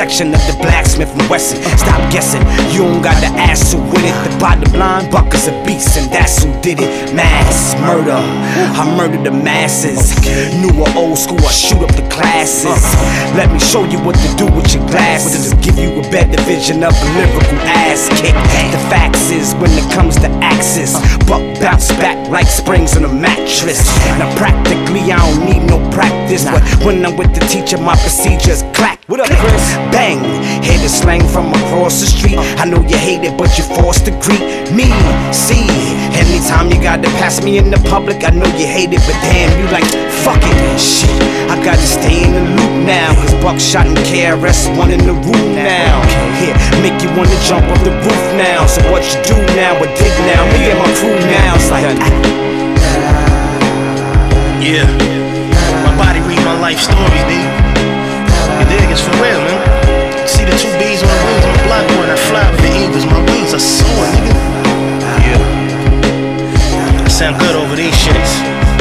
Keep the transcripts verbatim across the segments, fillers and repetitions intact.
section of the Blacksmith and Wesson. Stop guessing, you don't got the ass who with it. The bottom line, Bucker's a beast, and that's who did it. Mass murder, I murdered the masses. New or old school, I shoot up the classes. Let me show you what to do with your glasses. Give you a better vision of a lyrical ass kick. The facts is, when it comes to axes, Buck bounce back like springs on a mattress. Now practically I don't need no practice, but when I'm with the teacher my procedures clack. What up, Chris? Bang, hear the slang from across the street. I know you hate it, but you're forced to greet me. See, anytime you got to pass me in the public, I know you hate it, but damn, you like, fuck it. Shit, I gotta stay in the loop now, cause Buckshot and K R S one in the room now. Here, make you wanna jump off the roof now. So what you do now, or dig now, me and my crew now. It's like, yeah, my body read my life story, dude. You dig? It's for real, man. See the two B's on the wings on the blackboard, and I fly with the eagles. My wings are soaring, nigga. Yeah, I sound good over these shits.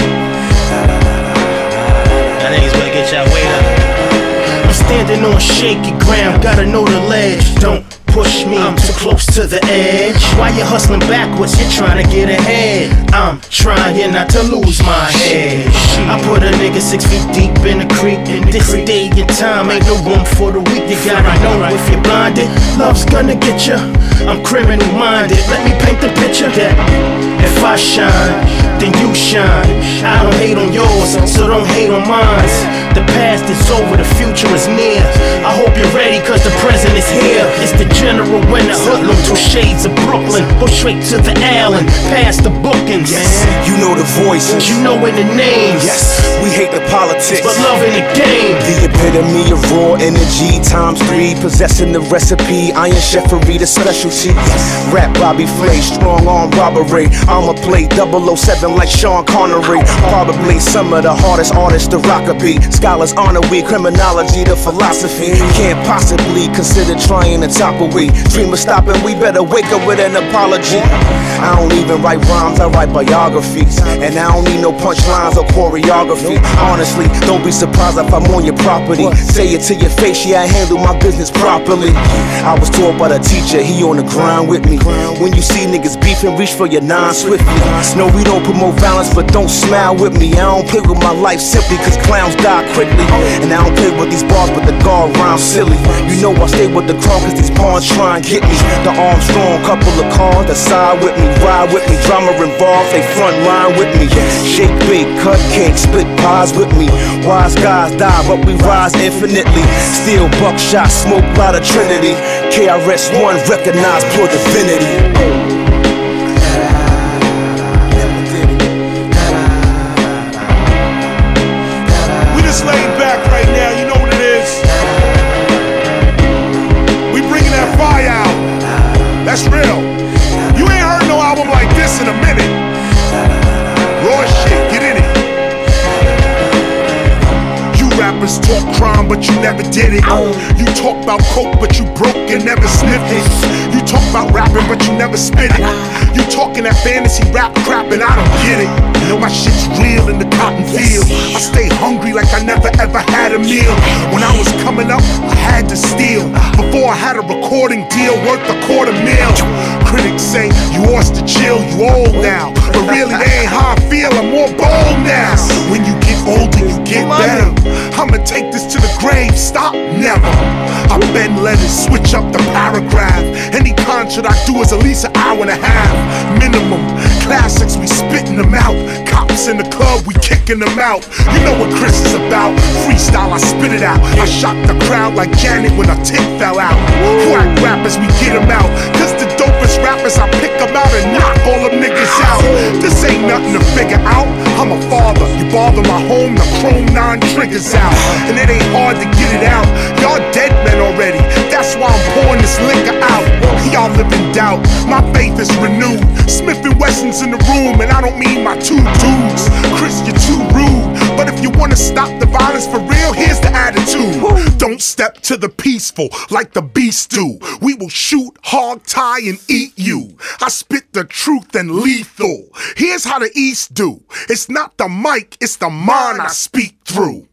That niggas better get y'all weight up. I'm standing on shaky ground, gotta know the ledge. Don't push me, I'm too close to the edge. Why you hustling backwards? You're trying to get ahead. I'm trying not to lose my head. I put a nigga six feet deep in the creek. In this day and time, ain't no room for the weak. You gotta know if you're blinded, love's gonna get you. I'm criminal minded. Let me paint the picture that if I shine, then you shine. I don't hate on yours, so don't hate on mine. The past is over, the future is near. I hope you're ready, cause the present is here. It's the general winner, hoodlum, two shades of Brooklyn. Go straight to the Allen, past the bookings. yes, you know the voices, You know in the names, yes, we hate the politics, but love in the game. the epitome of raw energy times three, possessing the recipe, iron chefery, the specialty. Rap Bobby Flay, strong arm robbery. I'ma play double oh seven like Sean Connery. Probably some of the hardest artists to rock a beat. Scholars honor we, criminology the philosophy. Can't possibly consider trying to topple we. Dream of stopping, we better wake up with an apology. I don't even write rhymes, I write biographies. And I don't need no punchlines or choreography. Honestly, don't be surprised if I'm on your property. Say it to your face, yeah, I handle my business properly. I was taught by the teacher, he on the grind with me. When you see niggas beefing, reach for your nine swiftly. No, we don't promote violence, but don't smile with me. I don't play with my life simply cause clowns die quickly. And I don't play with these bars, but the guard rhymes silly. You know I stay with the crowd cause these pawns try and get me. The Armstrong, couple of cars that side with me, ride with me. Drama involved, they front line with me. Shake, bake, cut cake, split pies with me. Wise guys die, but we rise infinitely. Still Buckshot, smoke by the Trinity. K R S One, recognized pure divinity. Laid back right now, you know what it is. We bringing that fire out. That's real. You ain't heard no album like this in a minute. Raw shit, get in it. You rappers talk crime, but you never did it. You talk about coke, but you broke and never sniffed it. You talk about rapping, but you never spit it. You talking that fantasy rap crap, and I don't get it. You know my shit's real in the cotton field. I stay hungry like I never ever had a meal. When I was coming up, I had to steal. Before I had a recording deal worth a quarter mil. Critics say you ought to chill, you old now. But really that ain't how I feel, I'm more bold now. When you get older, you get better. I'ma take this to the grave, stop, never. I bend letters, switch up the paragraph. Any concert I do is at least an hour and a half minimum. Classics, we spitting them out. Cops in the club, we kicking them out. You know what Chris is about. Freestyle, I spit it out. I shocked the crowd like Janet when her tit fell out. Whack rappers, we get them out. Cause the dopest rappers, I pick them out and knock all them niggas out. This ain't nothing to figure out. I'm a father, you bother my home, the chrome nine triggers out. And it ain't hard to get it out. Y'all dead men already, that's why I'm pouring this liquor out. Y'all live in doubt, my faith is renewed. Smith and Wesson's in the room, and I don't mean my two dudes. Chris, you're too rude, but if you wanna stop the violence for real, here's the attitude. Don't step to the peaceful like the beast do. We will shoot, hog tie, and eat you. I spit the truth and lethal. Here's how the East do. It's not the mic, it's the mind I speak through.